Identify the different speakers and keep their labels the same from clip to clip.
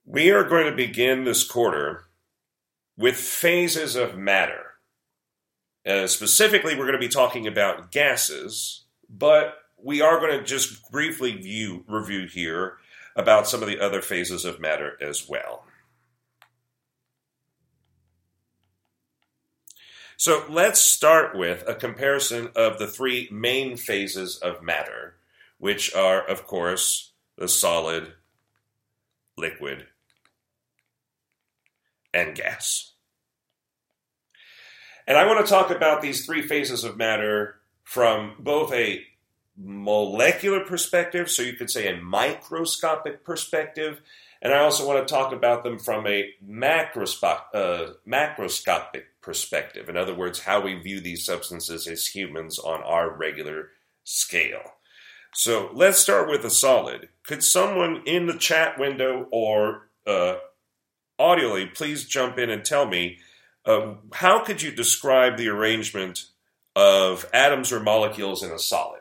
Speaker 1: We are going to begin this quarter with phases of matter. Specifically, we're going to be talking about gases, but we are going to just briefly review here about some of the other phases of matter as well. So let's start with a comparison of the three main phases of matter, which are, of course, the solid, liquid, and gas. And I want to talk about these three phases of matter from both a molecular perspective, so you could say a microscopic perspective, and I also want to talk about them from a macroscopic perspective. In other words, how we view these substances as humans on our regular scale. So let's start with a solid. Could someone in the chat window or audibly please jump in and tell me how could you describe the arrangement of atoms or molecules in a solid?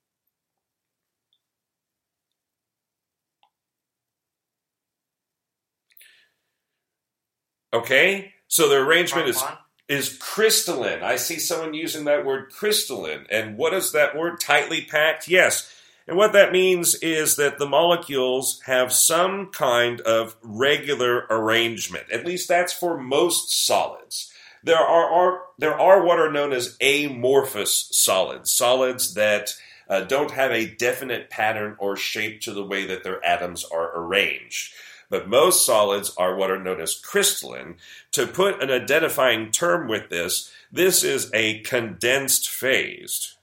Speaker 1: Okay, so the arrangement is crystalline. I see someone using that word crystalline. And what is that word? Tightly packed? Yes. And what that means is that the molecules have some kind of regular arrangement. At least that's for most solids. There are what are known as amorphous solids. Solids that don't have a definite pattern or shape to the way that their atoms are arranged. But most solids are what are known as crystalline. To put an identifying term with this is a condensed phase,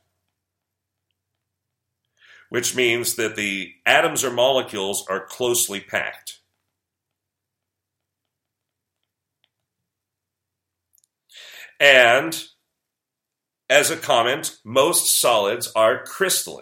Speaker 1: which means that the atoms or molecules are closely packed. And as a comment, most solids are crystalline.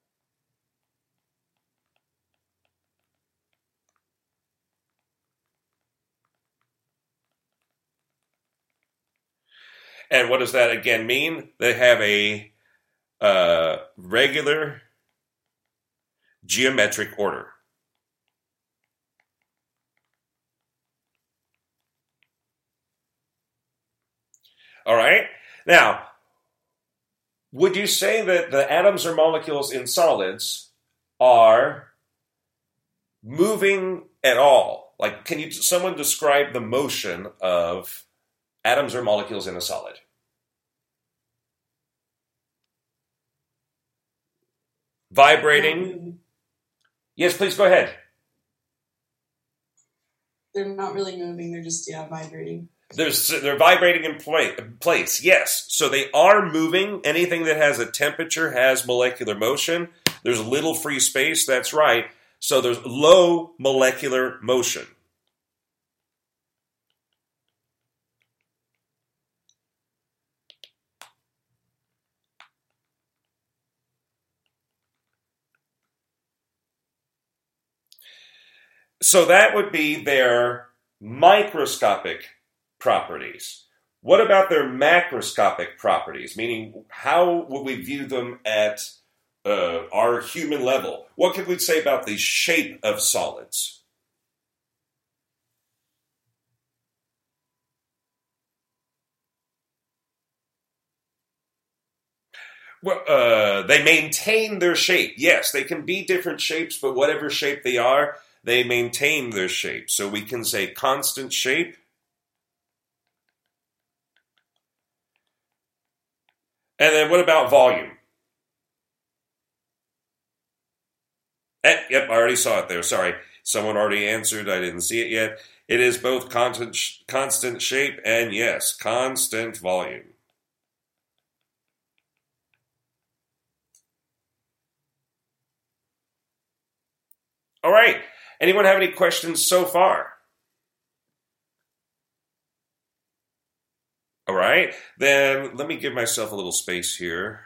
Speaker 1: And what does that again mean? They have a regular geometric order. All right? Now, would you say that the atoms or molecules in solids are moving at all? Like, can someone describe the motion of atoms or molecules in a solid? Vibrating? Yes, please go ahead.
Speaker 2: They're not really moving, they're just, vibrating.
Speaker 1: They're vibrating in place, yes. So they are moving. Anything that has a temperature has molecular motion. There's little free space, that's right. So there's low molecular motion. So that would be their microscopic properties. What about their macroscopic properties? Meaning, how would we view them at our human level? What could we say about the shape of solids? Well, they maintain their shape. Yes, they can be different shapes, but whatever shape they are, they maintain their shape. So we can say constant shape. And then what about volume? Yep, I already saw it there. Sorry. Someone already answered. I didn't see it yet. It is both constant shape and, yes, constant volume. All right. Anyone have any questions so far? All right. Then let me give myself a little space here.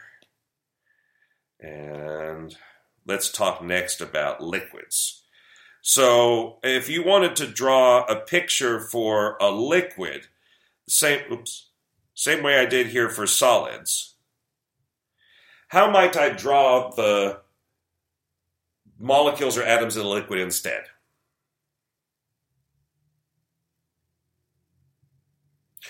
Speaker 1: And let's talk next about liquids. So if you wanted to draw a picture for a liquid, same way I did here for solids, how might I draw the molecules or atoms in a liquid instead?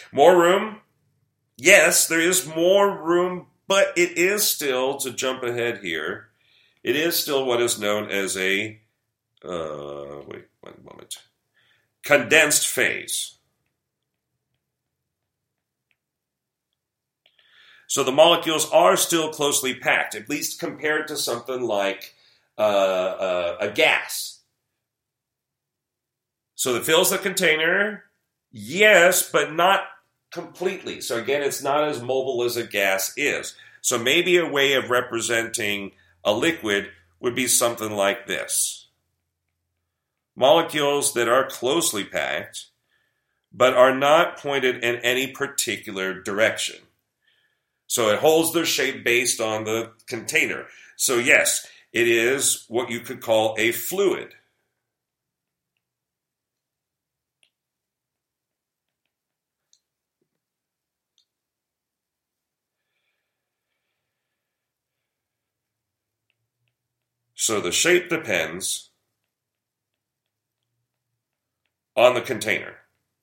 Speaker 1: More room? Yes, there is more room, but it is still, to jump ahead here, it is still what is known as a, wait one moment, condensed phase. So the molecules are still closely packed, at least compared to something like a gas. So it fills the container, yes, but not completely. So again, it's not as mobile as a gas is. So maybe a way of representing a liquid would be something like this. Molecules that are closely packed, but are not pointed in any particular direction. So it holds their shape based on the container. So yes, it is what you could call a fluid. So the shape depends on the container.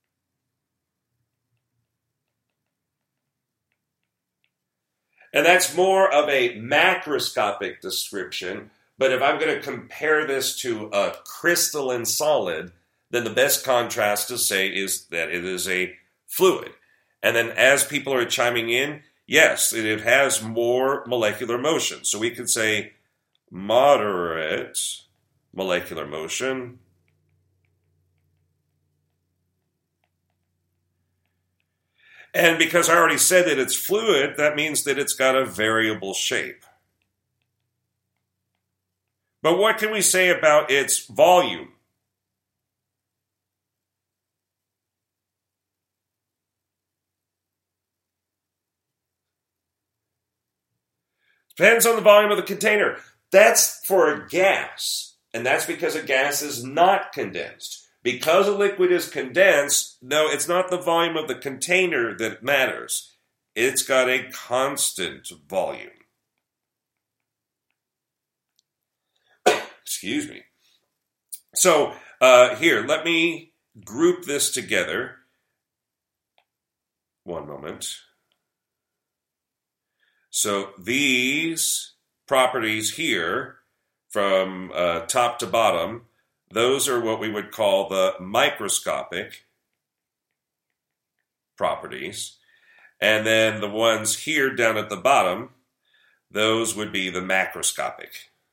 Speaker 1: And that's more of a macroscopic description, but if I'm going to compare this to a crystalline solid, then the best contrast to say is that it is a fluid. And then as people are chiming in, yes, it has more molecular motion. So we could say moderate molecular motion. And because I already said that it's fluid, that means that it's got a variable shape. But what can we say about its volume? Depends on the volume of the container. That's for a gas, and that's because a gas is not condensed. Because a liquid is condensed, no, it's not the volume of the container that matters. It's got a constant volume. Excuse me. So here, let me group this together. One moment. So these properties here, from top to bottom, those are what we would call the microscopic properties. And then the ones here down at the bottom, those would be the macroscopic.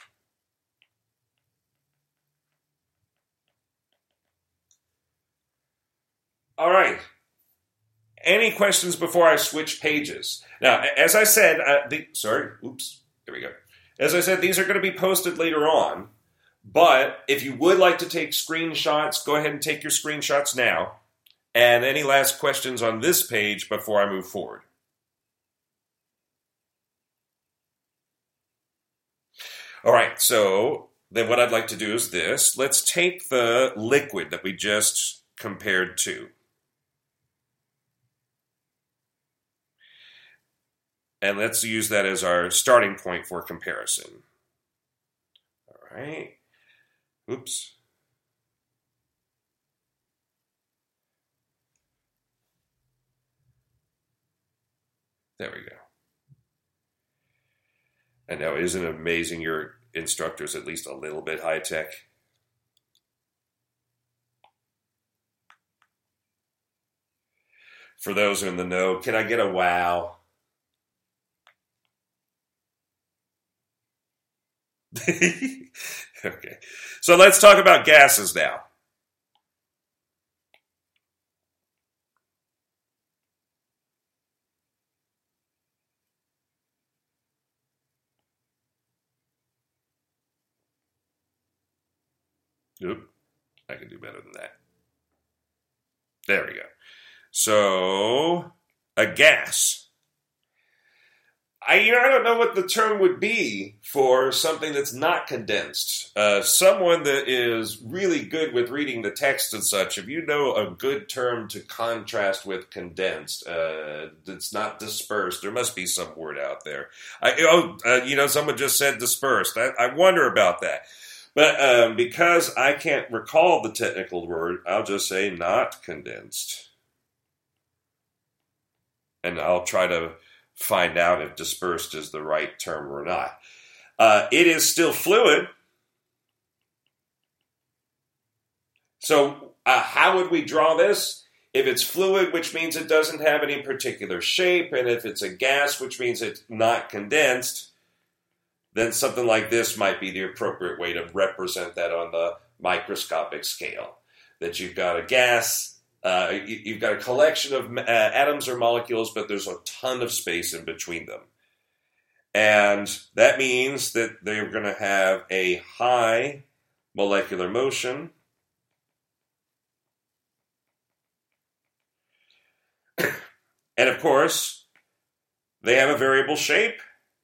Speaker 1: All right. Any questions before I switch pages? Now, as I said, there we go. As I said, these are going to be posted later on. But if you would like to take screenshots, go ahead and take your screenshots now. And any last questions on this page before I move forward? All right, so then what I'd like to do is this. Let's take the liquid that we just compared to. And let's use that as our starting point for comparison. All right. Oops. There we go. And now, isn't it amazing your instructor's at least a little bit high-tech? For those in the know, can I get a wow? Okay, so let's talk about gases now. Oop, I can do better than that. There we go. So, a gas. I don't know what the term would be for something that's not condensed. Someone that is really good with reading the text and such, if you know a good term to contrast with condensed, that's not dispersed, there must be some word out there. Someone just said dispersed. I wonder about that. But because I can't recall the technical word, I'll just say not condensed. And I'll try to find out if dispersed is the right term or not. It is still fluid. So how would we draw this? If it's fluid, which means it doesn't have any particular shape, and if it's a gas, which means it's not condensed, then something like this might be the appropriate way to represent that on the microscopic scale. That you've got a gas, you've got a collection of atoms or molecules, but there's a ton of space in between them. And that means that they're going to have a high molecular motion. And of course, they have a variable shape.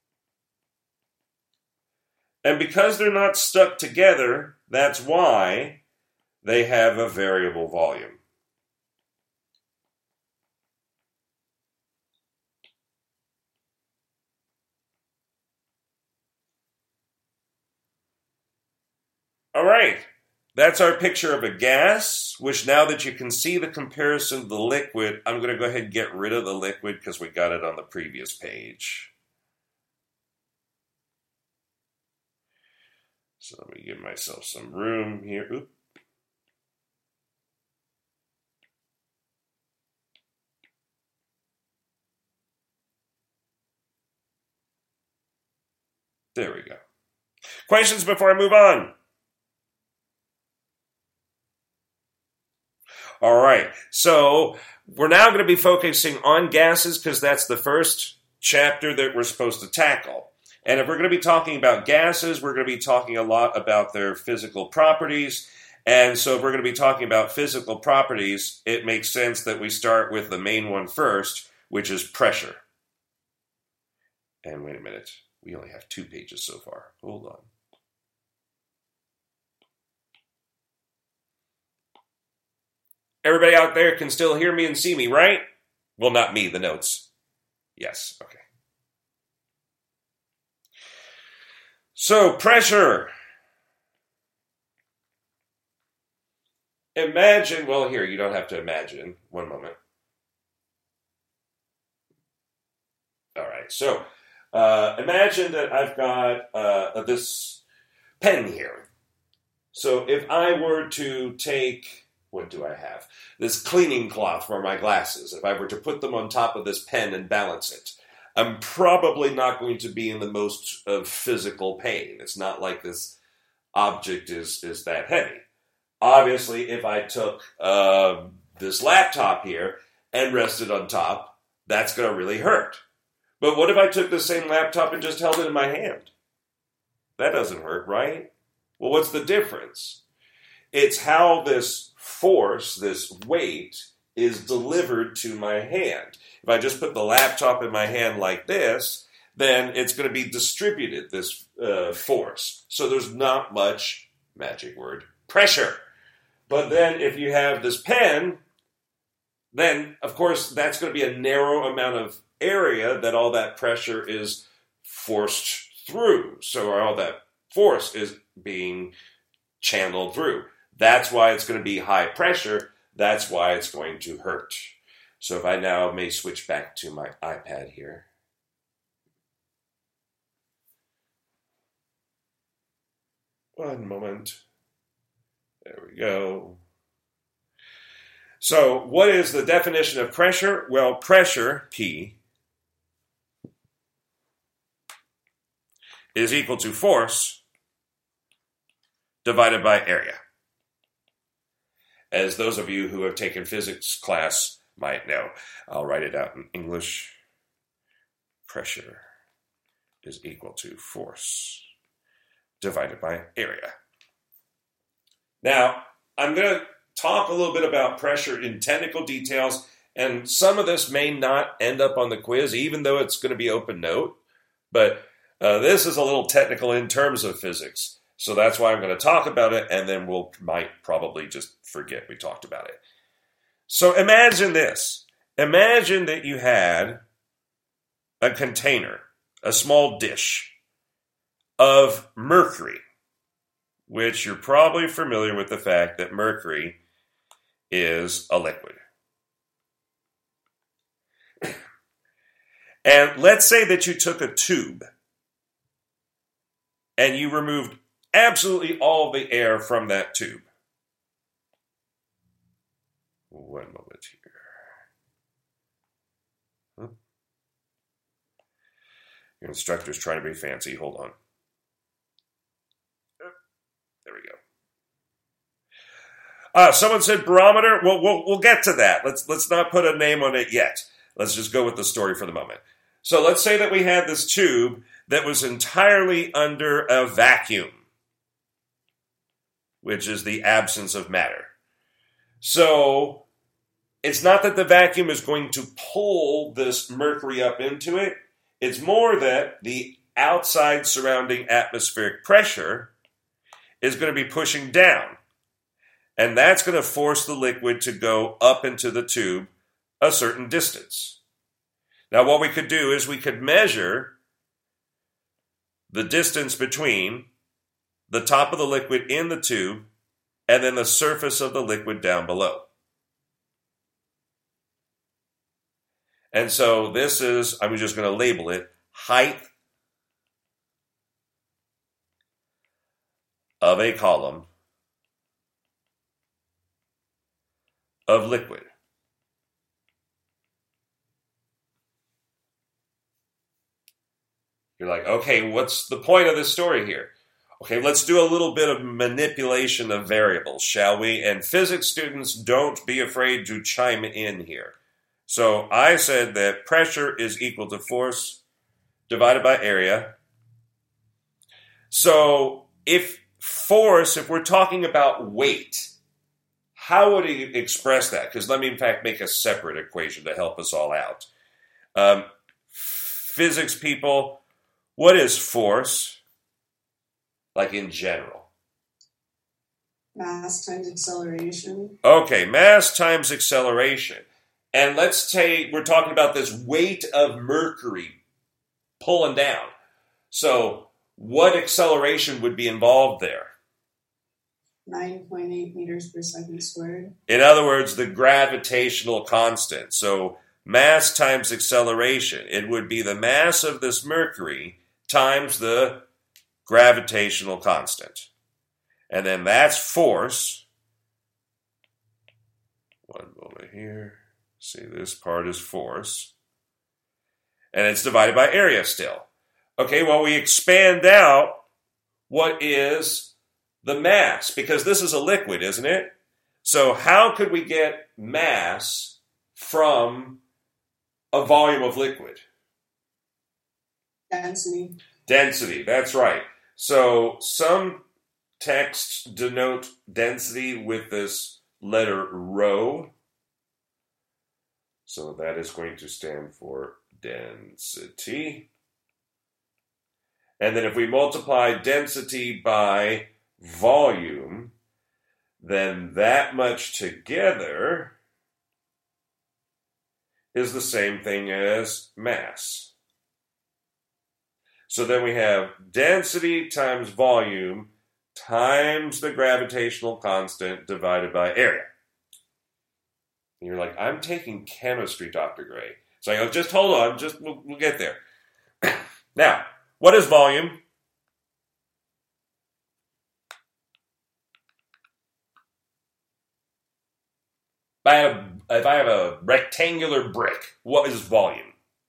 Speaker 1: And because they're not stuck together, that's why they have a variable volume. All right. That's our picture of a gas, which now that you can see the comparison to the liquid, I'm going to go ahead and get rid of the liquid because we got it on the previous page. So let me give myself some room here. Oop. There we go. Questions before I move on? All right, so we're now going to be focusing on gases because that's the first chapter that we're supposed to tackle. And if we're going to be talking about gases, we're going to be talking a lot about their physical properties. And so if we're going to be talking about physical properties, it makes sense that we start with the main one first, which is pressure. And wait a minute, we only have 2 pages so far. Hold on. Everybody out there can still hear me and see me, right? Well, not me, the notes. Yes, okay. So, pressure. Imagine, well, here, you don't have to imagine. One moment. All right, so imagine that I've got this pen here. So, if I were to take... What do I have? This cleaning cloth for my glasses. If I were to put them on top of this pen and balance it, I'm probably not going to be in the most of physical pain. It's not like this object is that heavy. Obviously, if I took this laptop here and rested on top, that's going to really hurt. But what if I took the same laptop and just held it in my hand? That doesn't hurt, right? Well, what's the difference? It's how this force, this weight, is delivered to my hand. If I just put the laptop in my hand like this, then it's going to be distributed, this force. So there's not much, magic word, pressure. But then if you have this pen, then, of course, that's going to be a narrow amount of area that all that pressure is forced through. So all that force is being channeled through. That's why it's going to be high pressure. That's why it's going to hurt. So if I now may switch back to my iPad here. One moment. There we go. So what is the definition of pressure? Well, pressure, P, is equal to force divided by area. As those of you who have taken physics class might know. I'll write it out in English. Pressure is equal to force divided by area. Now, I'm going to talk a little bit about pressure in technical details, and some of this may not end up on the quiz, even though it's going to be open note. But this is a little technical in terms of physics. So that's why I'm going to talk about it, and then might probably just forget we talked about it. So imagine this. Imagine that you had a container, a small dish of mercury, which you're probably familiar with the fact that mercury is a liquid. And let's say that you took a tube and you removed absolutely all of the air from that tube. One moment here. Your instructor's trying to be fancy. Hold on. There we go. Someone said barometer. Well, we'll get to that. Let's not put a name on it yet. Let's just go with the story for the moment. So let's say that we had this tube that was entirely under a vacuum, which is the absence of matter. So it's not that the vacuum is going to pull this mercury up into it. It's more that the outside surrounding atmospheric pressure is going to be pushing down. And that's going to force the liquid to go up into the tube a certain distance. Now, what we could do is we could measure the distance between the top of the liquid in the tube and then the surface of the liquid down below. And so this is, I'm just going to label it, height of a column of liquid. You're like, okay, what's the point of this story here? Okay, let's do a little bit of manipulation of variables, shall we? And physics students, don't be afraid to chime in here. So I said that pressure is equal to force divided by area. So if we're talking about weight, how would he express that? Because let me, in fact, make a separate equation to help us all out. Physics people, what is force, like in general?
Speaker 2: Mass times acceleration.
Speaker 1: Okay, mass times acceleration. And let's say we're talking about this weight of mercury pulling down. So what acceleration would be involved there?
Speaker 2: 9.8 meters per second squared.
Speaker 1: In other words, the gravitational constant. So mass times acceleration. It would be the mass of this mercury times the gravitational constant. And then that's force. One moment here. See, this part is force. And it's divided by area still. Okay, well, we expand out what is the mass, because this is a liquid, isn't it? So how could we get mass from a volume of liquid?
Speaker 2: Density.
Speaker 1: Density, that's right. So some texts denote density with this letter rho. So that is going to stand for density. And then if we multiply density by volume, then that much together is the same thing as mass. So then we have density times volume times the gravitational constant divided by area. And you're like, I'm taking chemistry, Dr. Gray. So I go, just hold on, we'll get there. Now, what is volume? If I have a rectangular brick, what is volume?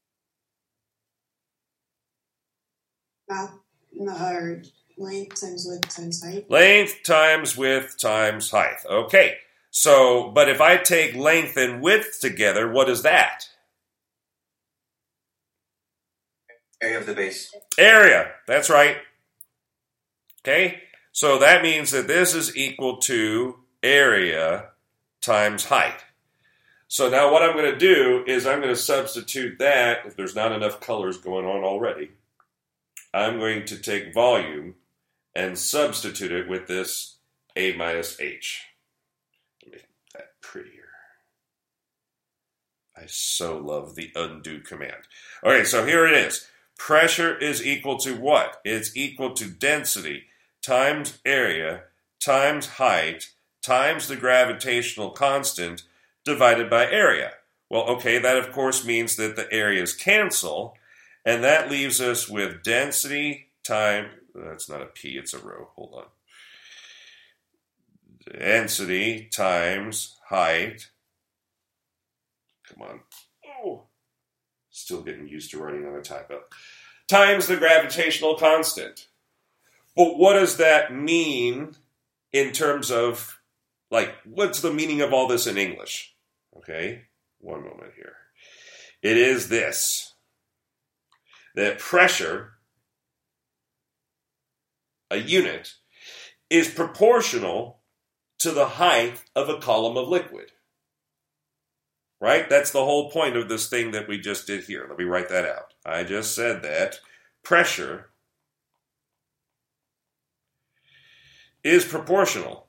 Speaker 2: Length times width times height.
Speaker 1: Length times width times height. Okay. So, but if I take length and width together, what is that?
Speaker 3: Area of the base.
Speaker 1: Area. That's right. Okay. So that means that this is equal to area times height. So now what I'm going to do is I'm going to substitute that, if there's not enough colors going on already, I'm going to take volume and substitute it with this A minus H. Make that prettier. I so love the undo command. Okay, so here it is. Pressure is equal to what? It's equal to density times area times height times the gravitational constant divided by area. Well, okay, that of course means that the areas cancel, and that leaves us with density times, that's not a P, it's a rho, hold on. Density times height, come on, oh, still getting used to writing on a typo, times the gravitational constant. But what does that mean in terms of, like, what's the meaning of all this in English? Okay, one moment here. It is this, that pressure, a unit, is proportional to the height of a column of liquid. Right? That's the whole point of this thing that we just did here. Let me write that out. I just said that pressure is proportional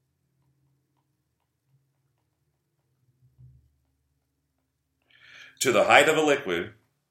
Speaker 1: to the height of a liquid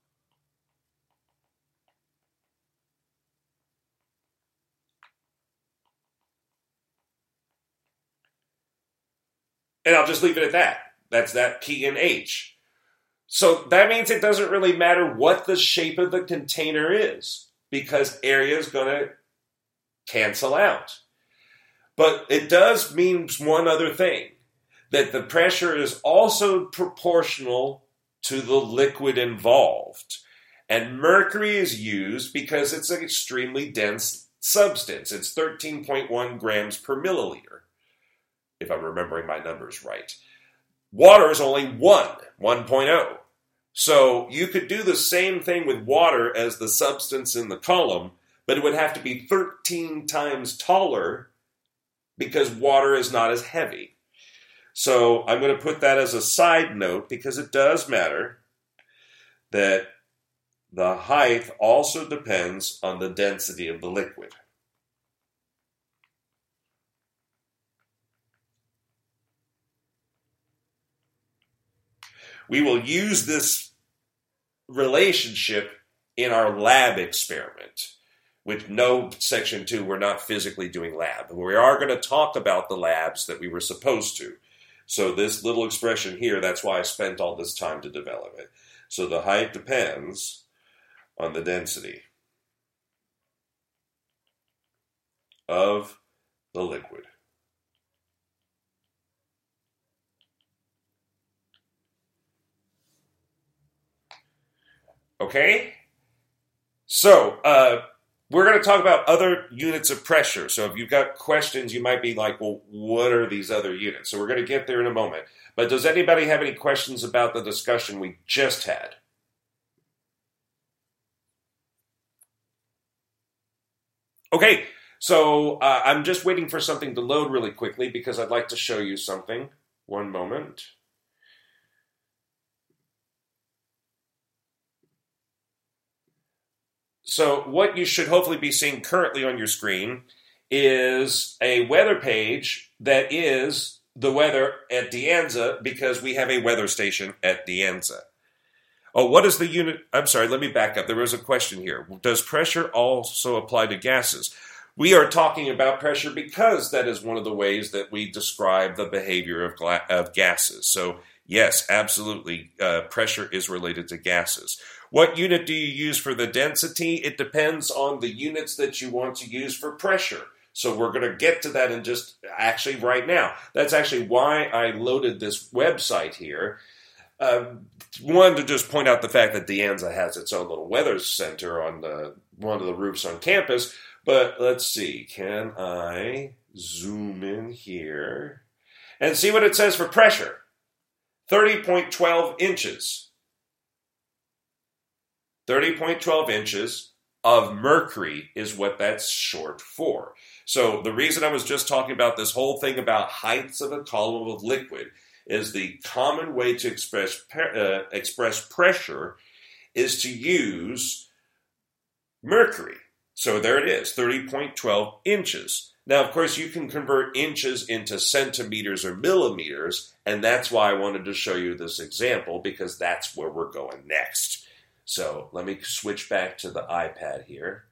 Speaker 1: and I'll just leave it at that. That's that P and H. So that means it doesn't really matter what the shape of the container is because area is going to cancel out. But it does mean one other thing, that the pressure is also proportional to the liquid involved. And mercury is used because it's an extremely dense substance. It's 13.1 grams per milliliter, if I'm remembering my numbers right. Water is only 1.0. So you could do the same thing with water as the substance in the column, but it would have to be 13 times taller because water is not as heavy. So I'm going to put that as a side note because it does matter that the height also depends on the density of the liquid. We will use this relationship in our lab experiment. With no section 2, we're not physically doing lab. We are going to talk about the labs that we were supposed to. So this little expression here, that's why I spent all this time to develop it. So the height depends on the density of the liquid. Okay? So, we're going to talk about other units of pressure. So if you've got questions, you might be like, well, what are these other units? So we're going to get there in a moment. But does anybody have any questions about the discussion we just had? Okay, so I'm just waiting for something to load really quickly because I'd like to show you something. One moment. So what you should hopefully be seeing currently on your screen is a weather page that is the weather at De Anza because we have a weather station at De Anza. Oh, what is the unit? I'm sorry, let me back up. There was a question here. Does pressure also apply to gases? We are talking about pressure because that is one of the ways that we describe the behavior of gases. So yes, absolutely, pressure is related to gases. What unit do you use for the density? It depends on the units that you want to use for pressure. So we're going to get to that in just actually right now. That's actually why I loaded this website here. One, to just point out the fact that De Anza has its own little weather center on one of the roofs on campus. But let's see, can I zoom in here and see what it says for pressure? 30.12 inches. 30.12 inches of mercury is what that's short for. So the reason I was just talking about this whole thing about heights of a column of liquid is the common way to express pressure is to use mercury. So there it is, 30.12 inches. Now, of course, you can convert inches into centimeters or millimeters, and that's why I wanted to show you this example, because that's where we're going next. So let me switch back to the iPad here.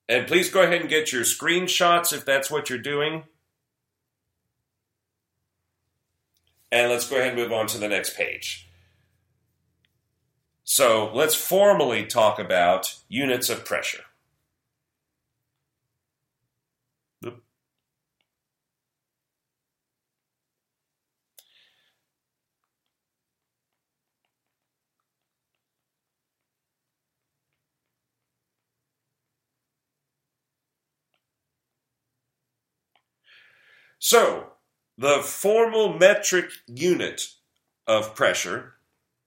Speaker 1: And please go ahead and get your screenshots if that's what you're doing. And let's go ahead and move on to the next page. So let's formally talk about units of pressure. So, the formal metric unit of pressure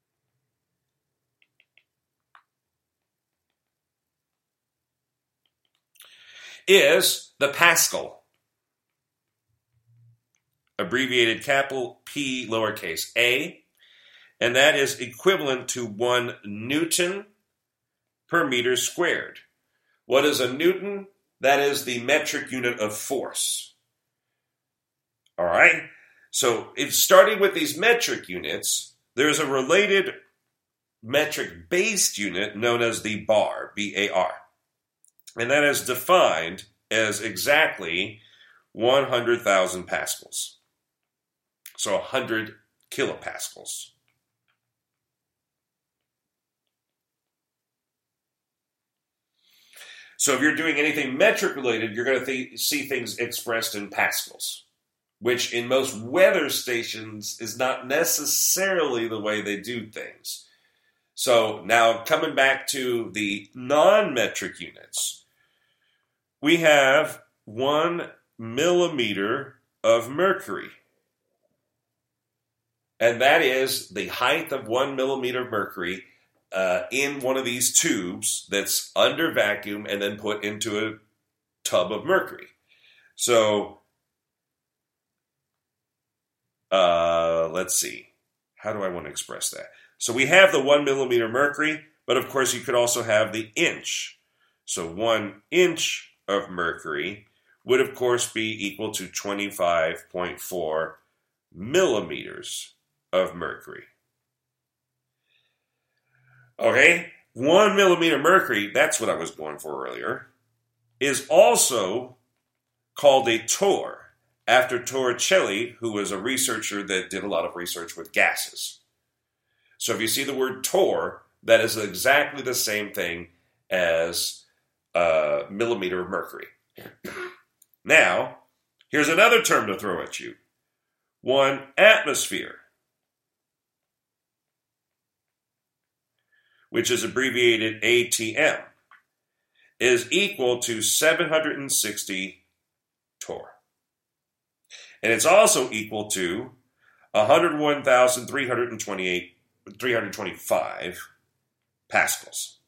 Speaker 1: is the Pascal, abbreviated capital P lowercase a, and that is equivalent to 1 Newton per meter squared. What is a Newton? That is the metric unit of force. All right? So, if starting with these metric units, there's a related metric-based unit known as the bar, B-A-R. And that is defined as exactly 100,000 pascals. So 100 kilopascals. So if you're doing anything metric related, you're going to see things expressed in pascals, which in most weather stations is not necessarily the way they do things. So now coming back to the non-metric units, we have 1 millimeter of mercury. And that is the height of 1 millimeter of mercury in one of these tubes that's under vacuum and then put into a tub of mercury. So, let's see. How do I want to express that? So we have the 1 millimeter mercury, but of course you could also have the inch. So 1 inch of mercury would of course be equal to 25.4 millimeters of mercury. Okay, 1 millimeter mercury, that's what I was going for earlier, is also called a torr, after Torricelli, who was a researcher that did a lot of research with gases. So if you see the word torr, that is exactly the same thing as a millimeter of mercury. Now, here's another term to throw at you. 1 atmosphere, which is abbreviated ATM, is equal to 760 torr. And it's also equal to 325 pascals.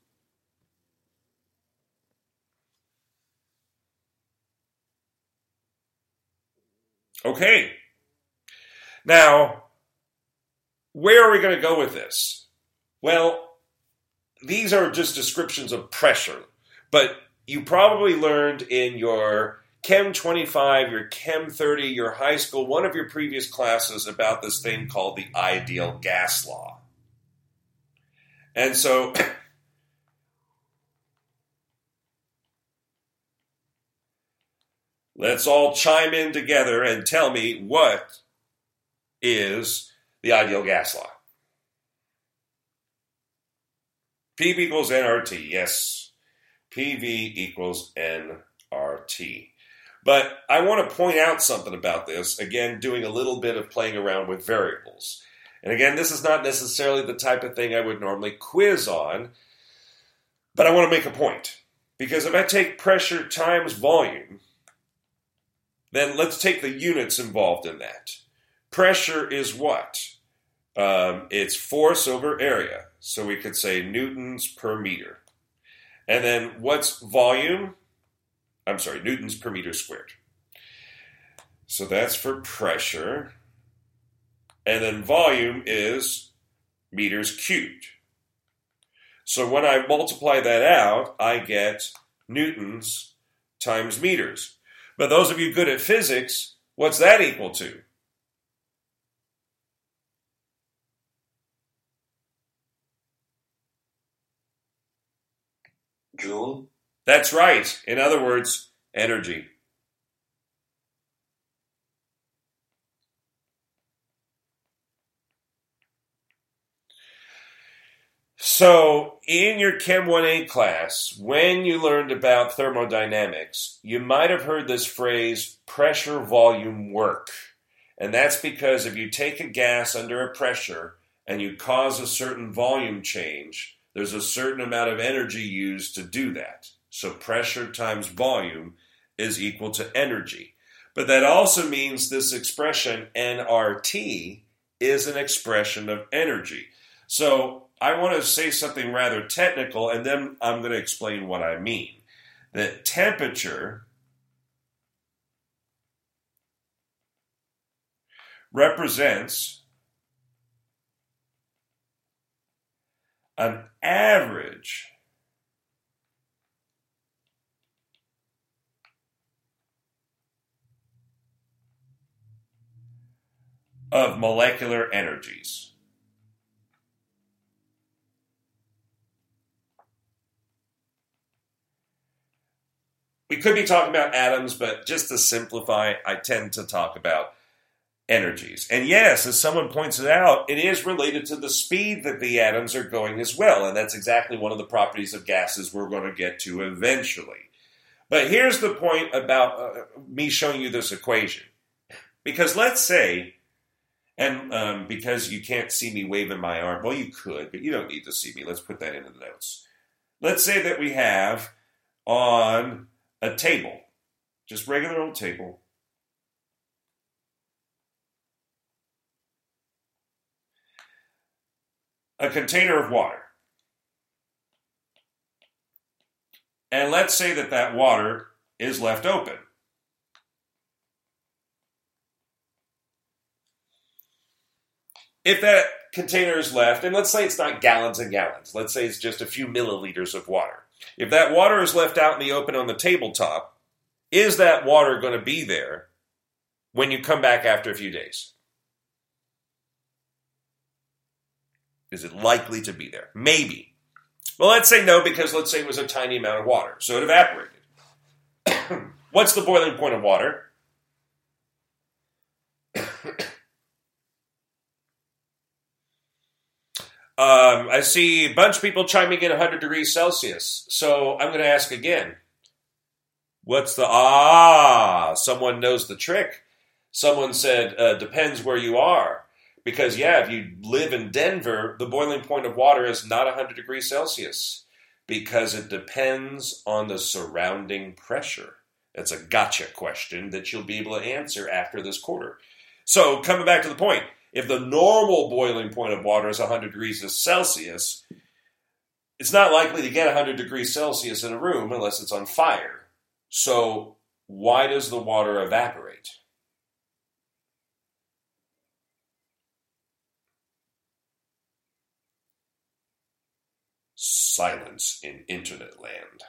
Speaker 1: Okay. Now, where are we going to go with this? Well, these are just descriptions of pressure, but you probably learned in your Chem 25, your Chem 30, your high school, one of your previous classes about this thing called the ideal gas law. And so, let's all chime in together and tell me what is the ideal gas law. PV equals nRT, yes. PV equals nRT. But I want to point out something about this, again, doing a little bit of playing around with variables. And again, this is not necessarily the type of thing I would normally quiz on, but I want to make a point. Because if I take pressure times volume, then let's take the units involved in that. Pressure is what? It's force over area. So we could say newtons per meter. And then what's volume? Newtons per meter squared. So that's for pressure. And then volume is meters cubed. So when I multiply that out, I get newtons times meters. But those of you good at physics, what's that equal to?
Speaker 3: Joule.
Speaker 1: That's right. In other words, energy. So, in your Chem 1A class, when you learned about thermodynamics, you might have heard this phrase, pressure volume work. And that's because if you take a gas under a pressure and you cause a certain volume change, there's a certain amount of energy used to do that. So pressure times volume is equal to energy. But that also means this expression, nRT, is an expression of energy. So I want to say something rather technical, and then I'm going to explain what I mean. That temperature represents an average of molecular energies. We could be talking about atoms, but just to simplify, I tend to talk about energies. And yes, as someone points it out, it is related to the speed that the atoms are going as well. And that's exactly one of the properties of gases we're going to get to eventually. But here's the point about me showing you this equation. Because let's say, and because you can't see me waving my arm, well, you could, but you don't need to see me. Let's put that into the notes. Let's say that we have on a table, just regular old table, a container of water. And let's say that that water is left open. If that container is left, and let's say it's not gallons and gallons, let's say it's just a few milliliters of water. If that water is left out in the open on the tabletop, is that water going to be there when you come back after a few days? Is it likely to be there? Maybe. Well, let's say no, because let's say it was a tiny amount of water, so it evaporated. What's the boiling point of water? I see a bunch of people chiming in 100 degrees Celsius. So I'm going to ask again. What's the... someone knows the trick. Someone said, depends where you are. Because, yeah, if you live in Denver, the boiling point of water is not 100 degrees Celsius. Because it depends on the surrounding pressure. It's a gotcha question that you'll be able to answer after this quarter. So, coming back to the point. If the normal boiling point of water is 100 degrees Celsius, it's not likely to get 100 degrees Celsius in a room unless it's on fire. So why does the water evaporate? Silence in internet land.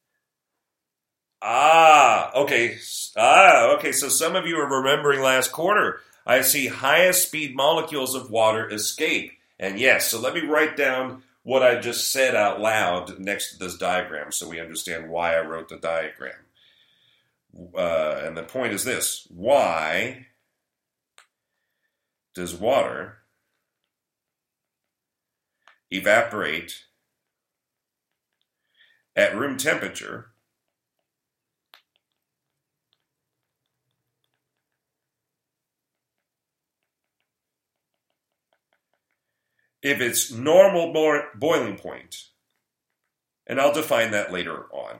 Speaker 1: Okay, so some of you are remembering last quarter. I see highest speed molecules of water escape. And yes, so let me write down what I just said out loud next to this diagram so we understand why I wrote the diagram. And the point is this. Why does water evaporate at room temperature if it's normal boiling point? And I'll define that later on.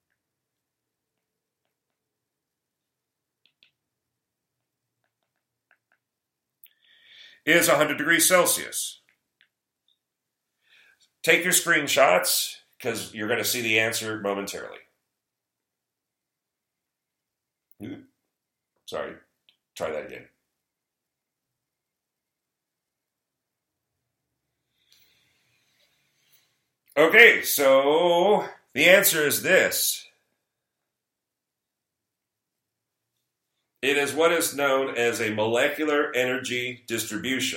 Speaker 1: Is 100 degrees Celsius. Take your screenshots because you're going to see the answer momentarily. Sorry, try that again. Okay, so the answer is this. It is what is known as a molecular energy distribution.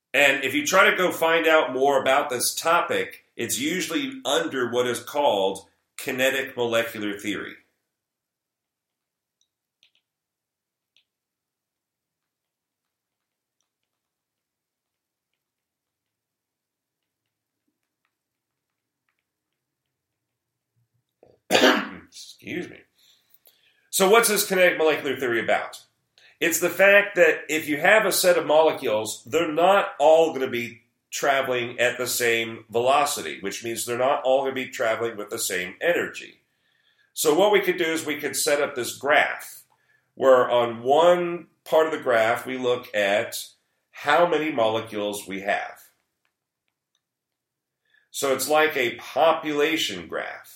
Speaker 1: And if you try to go find out more about this topic, it's usually under what is called kinetic molecular theory. Excuse me. So what's this kinetic molecular theory about? It's the fact that if you have a set of molecules, they're not all going to be traveling at the same velocity, which means they're not all going to be traveling with the same energy. So what we could do is we could set up this graph where on one part of the graph we look at how many molecules we have. So it's like a population graph.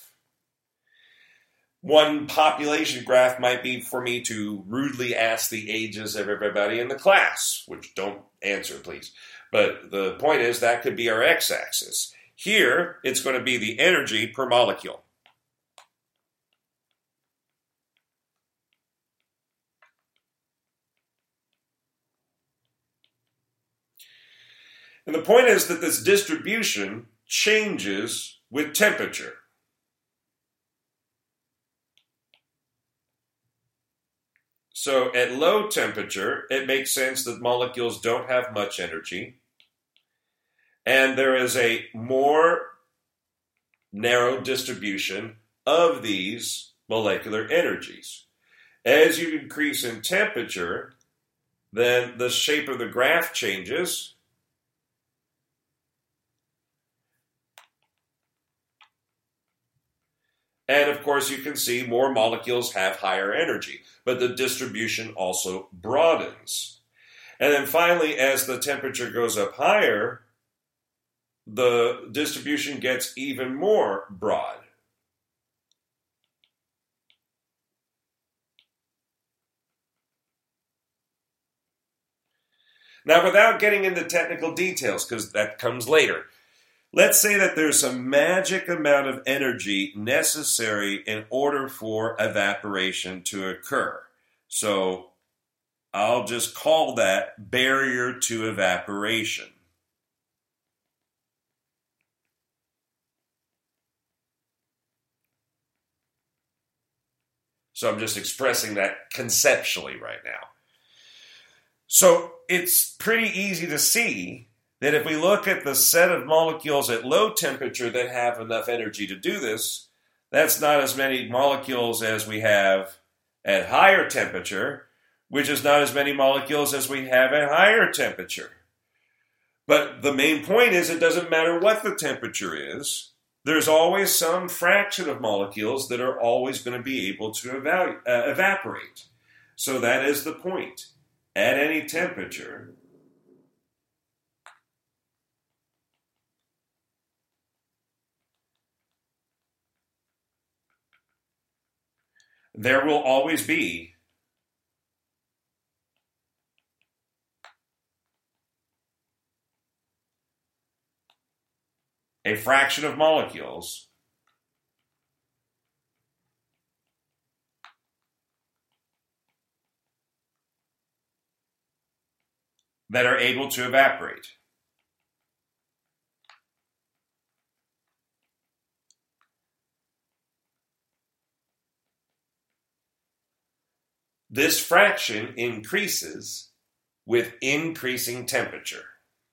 Speaker 1: One population graph might be for me to rudely ask the ages of everybody in the class, which don't answer, please. But the point is that could be our x-axis. Here, it's going to be the energy per molecule. And the point is that this distribution changes with temperature. So at low temperature, it makes sense that molecules don't have much energy, and there is a more narrow distribution of these molecular energies. As you increase in temperature, then the shape of the graph changes. And of course, you can see more molecules have higher energy, but the distribution also broadens. And then finally, as the temperature goes up higher, the distribution gets even more broad. Now, without getting into technical details, because that comes later, let's say that there's a magic amount of energy necessary in order for evaporation to occur. So I'll just call that barrier to evaporation. So I'm just expressing that conceptually right now. So it's pretty easy to see that if we look at the set of molecules at low temperature that have enough energy to do this, that's not as many molecules as we have at higher temperature, which is not as many molecules as we have at higher temperature. But the main point is it doesn't matter what the temperature is. There's always some fraction of molecules that are always going to be able to evaporate. So that is the point. At any temperature, there will always be a fraction of molecules that are able to evaporate. This fraction increases with increasing temperature.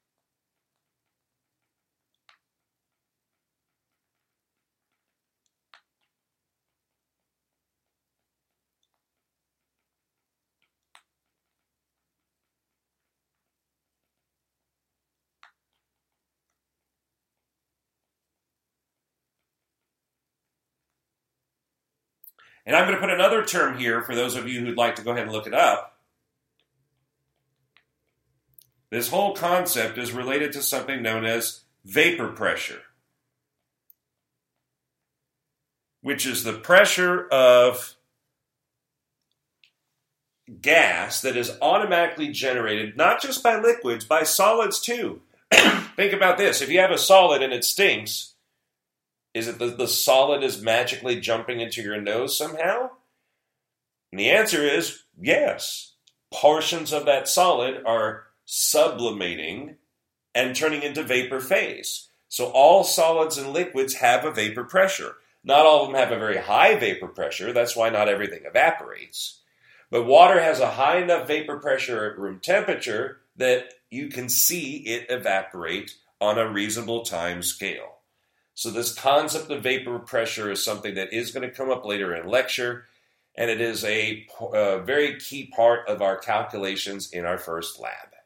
Speaker 1: And I'm going to put another term here for those of you who'd like to go ahead and look it up. This whole concept is related to something known as vapor pressure, which is the pressure of gas that is automatically generated, not just by liquids, by solids too. Think about this. If you have a solid and it stinks, is it the solid is magically jumping into your nose somehow? And the answer is yes. Portions of that solid are sublimating and turning into vapor phase. So all solids and liquids have a vapor pressure. Not all of them have a very high vapor pressure. That's why not everything evaporates. But water has a high enough vapor pressure at room temperature that you can see it evaporate on a reasonable time scale. So this concept of vapor pressure is something that is going to come up later in lecture, and it is a very key part of our calculations in our first lab.